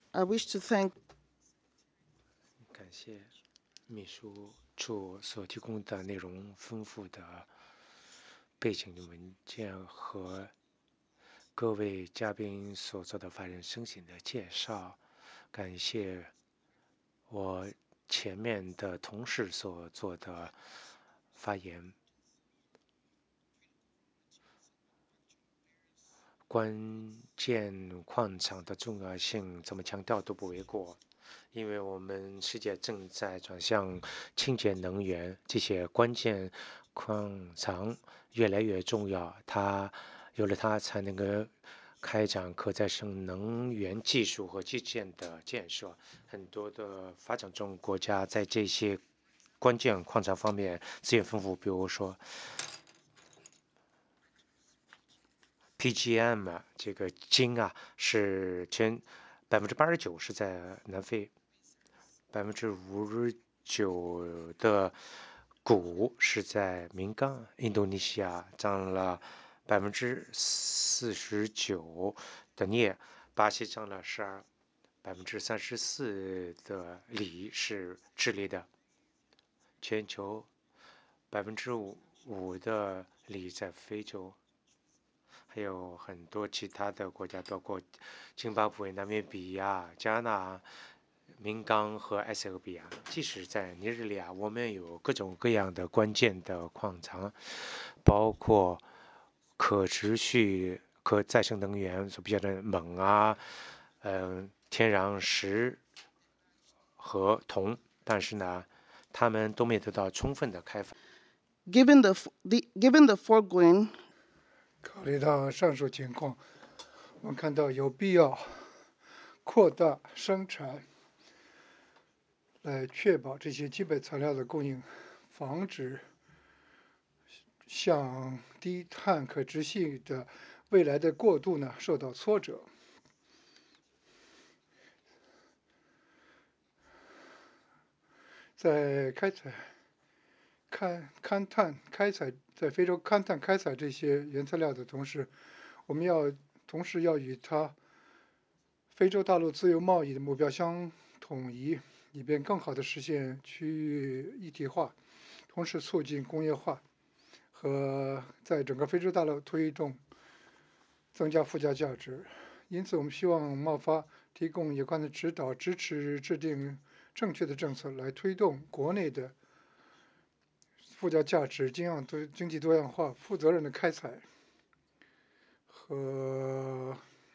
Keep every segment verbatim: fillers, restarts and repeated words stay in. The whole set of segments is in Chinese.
I wish to thank 感谢秘书处所提供的内容丰富的背景的文件和各位嘉宾所做的发言申请的介绍。感谢我前面的同事所做的发言。关键矿场的重要性怎么强调都不为过，因为我们世界正在转向清洁能源，这些关键矿场越来越重要，它有了它才能够开展可再生能源技术和基建的建设。很多的发展中国家在这些关键矿产方面资源丰富，比如说 P G M 啊，这个金啊是全百分之八十九是在南非，百分之五十九的钴是在明冈，印度尼西亚占了百分之四十九的镍，巴西占了十二，百分之三十四的锂是智利的，全球百分之五五的锂在非洲，还有很多其他的国家，包括津巴布韦、纳米比亚、加纳、明冈和埃塞俄比亚。即使在尼日利亚，我们有各种各样的关键的矿藏，包括可持续、可再生能源所比较的锰啊，嗯、天然石和铜，但是呢，它们都没有得到充分的开发。 given the, the given the foregoing 考虑到上述情况，我们看到有必要扩大生产，来确保这些基本材料的供应，防止向低碳可持续的未来的过渡呢受到挫折。在开采、勘勘探、开采在非洲勘探、开采这些原材料的同时，我们要同时要与它非洲大陆自由贸易的目标相统一，以便更好地实现区域一体化，同时促进工业化和在整个非洲大陆推动增加附加价值。因此，我们希望贸发提供有关的指导，支持制定正确的政策，来推动国内的附加价值、经样多经济多样化、负责任的开采和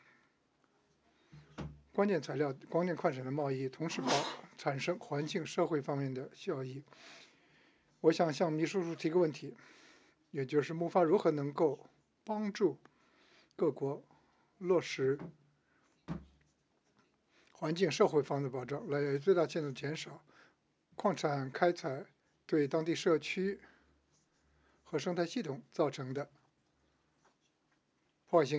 关键材料、关键矿产的贸易，同时保产生环境、社会方面的效益。我想向秘书处提个问题，也就是木发如何能够帮助各国落实环境、社会方面的保障，来最大限度减少矿产开采对当地社区和生态系统造成的破坏性。